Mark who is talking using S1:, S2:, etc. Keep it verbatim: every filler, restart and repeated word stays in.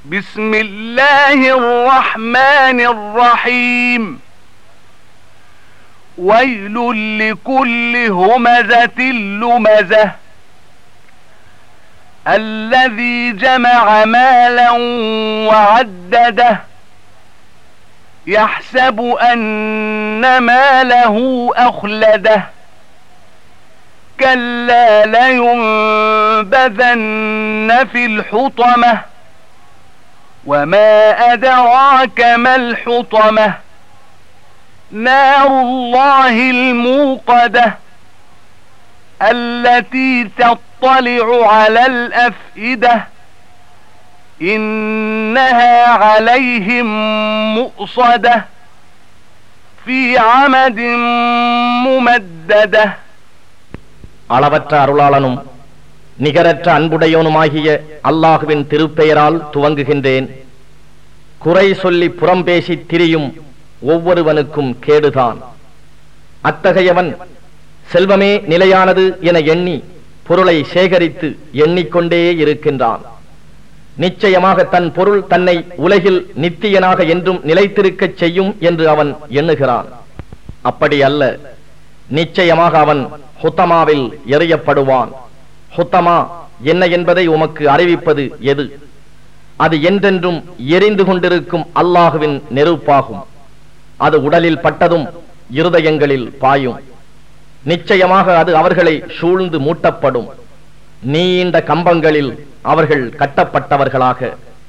S1: بسم الله الرحمن الرحيم ويل لكل همزة لمزة الذي جمع مالا وعدده يحسب أن ماله أخلده كلا لينبذن في الحطمة وما أدراك ما الحطمة نار الله الموقدة التي تطلع على الأفئدة إنها عليهم مؤصدة في عمد ممددة.
S2: அளவற்ற அருளாளனும் நிகரற்ற அன்புடையோனுமாகிய அல்லாஹுவின் திருப்பெயரால் துவங்குகின்றேன். குறை சொல்லி புறம்பேசி திரியும் ஒவ்வொருவனுக்கும் கேடுதான். அத்தகையவன் செல்வமே நிலையானது என எண்ணி பொருளை சேகரித்து எண்ணிக்கொண்டே இருக்கின்றான். நிச்சயமாக தன் பொருள் தன்னை உலகில் நித்தியனாக என்றும் நிலைத்திருக்கச் செய்யும் என்று அவன் எண்ணுகிறான். அப்படி அல்ல, நிச்சயமாக அவன் ஹுத்தமாவில் எறியப்படுவான். ஹுத்தமா என்ன என்பதை உமக்கு அறிவிப்பது எது? அது என்றென்றும் எரிந்து கொண்டிருக்கும் அல்லாஹுவின் நெருப்பாகும். அது உடலில் பட்டதும் இருதயங்களில் பாயும். நிச்சயமாக அது அவர்களை சூழ்ந்து மூட்டப்படும். நீண்ட கம்பங்களில் அவர்கள் கட்டப்பட்டவர்களாக